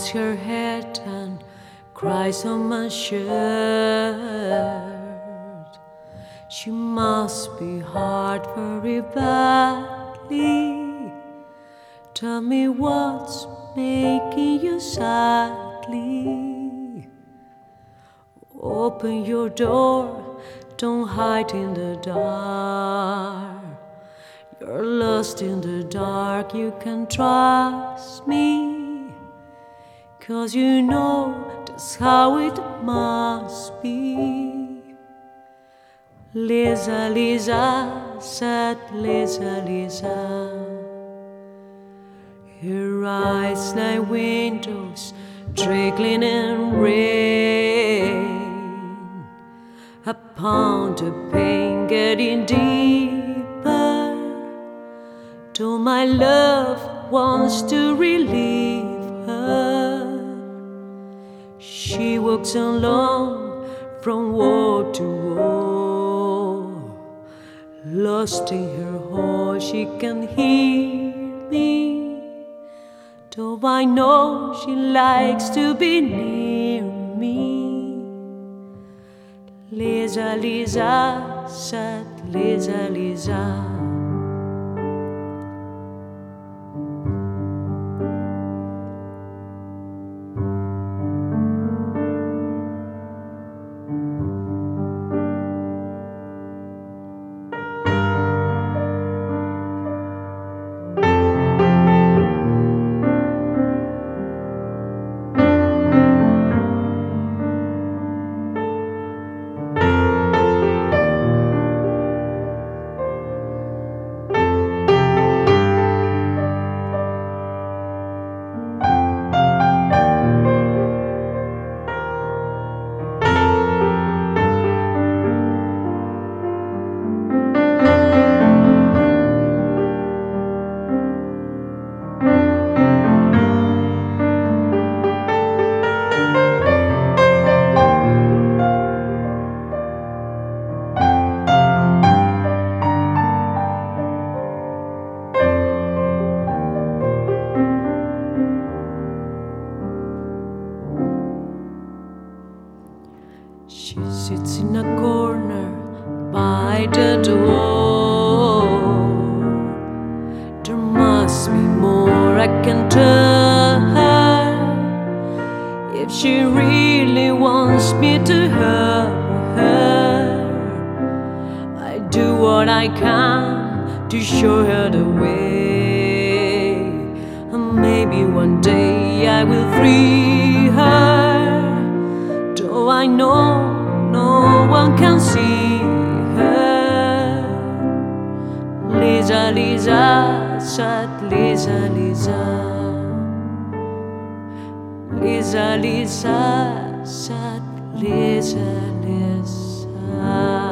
bows her head and cries on my shirt. She must be hurt very badly. Tell me what's making you sadly. Open your door, don't hide in the dark. You're lost in the dark, you can trust me, 'cause you know that's how it must be. Lisa, Lisa, said Lisa, Lisa. Her eyes like windows trickling in rain. Upon the pain getting deeper, though my love wants to relieve her. She walks alone from wall to wall, lost in her hole. She can hear me, though I know she likes to be near me. Lisa, Lisa, said Lisa, Lisa. She sits in a corner by the door. There must be more I can tell her, if she really wants me to help her. I do what I can to show her the way, and maybe one day I will free her. Though I know no one can see her. Lisa, Lisa, said Lisa, Lisa. Lisa, Lisa, said Lisa, Lisa.